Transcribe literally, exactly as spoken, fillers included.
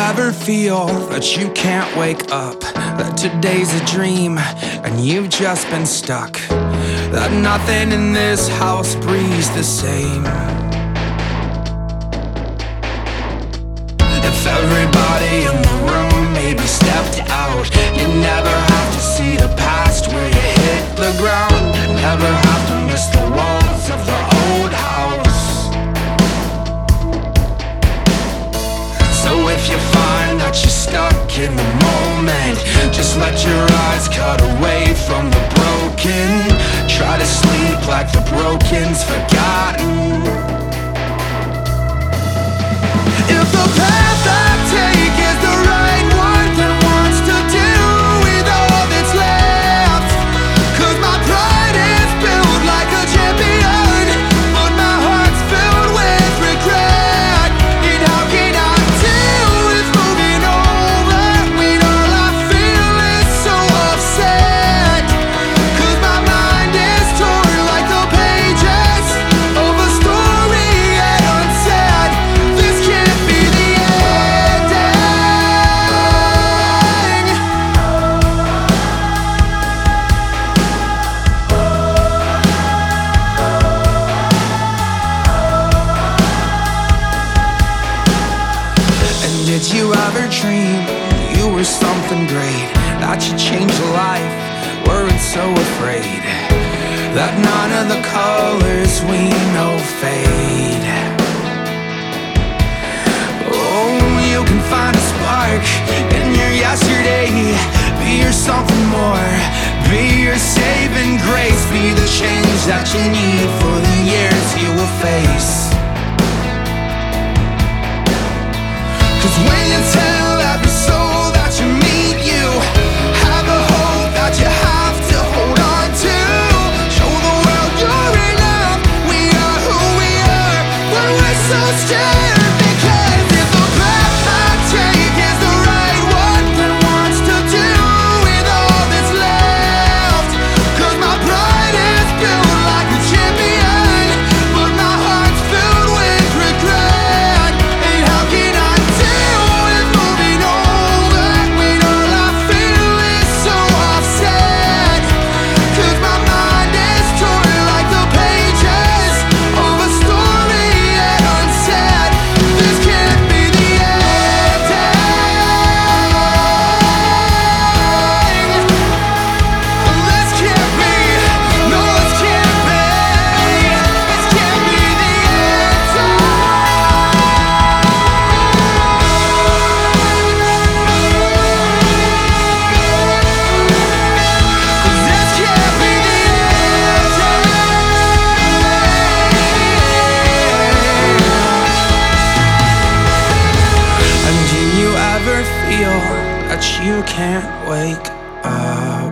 ever feel that you can't wake up, that today's a dream and you've just been stuck, that nothing in this house breathes the same? If everybody in the room maybe stepped out, you never have to see the past where you hit the ground, never have to miss the walls of the old house. So if you find that you're stuck in the moment, just let your eyes cut away from the broken. Try to sleep like the broken's forgotten. If the path I take is the right one, then what's to do with all that's left? 'Cause my pride is built like a champion, but my heart's filled with regret. And how can I deal with moving over when all I feel is so upset? 'Cause my mind is torn like the pages of a story yet unsaid. This can't be the ending. And did you ever dream you were something great, that you changed a life? Weren't so afraid that none of the colors we know fade. Oh, you can find a spark in your yesterday. Be your something more, be your saving grace. Be the change that you need for the years you will face. 'Cause when you tell every soul that you meet, you have a hope that you have to hold on to. Show the world you're enough, we are who we are when we're so scared. Because if the path I take is the right one, then what's to do with all that's left? 'Cause my pride is built like a champion, but my heart's filled with regret. And how can I deal with moving over when all I feel is so upset? 'Cause my mind is torn like the pages of a story yet unsaid. This can't be the ending. This can't be, no, this can't be. This can't be the ending. This can't be the ending. And do you ever feel that you can't wake up?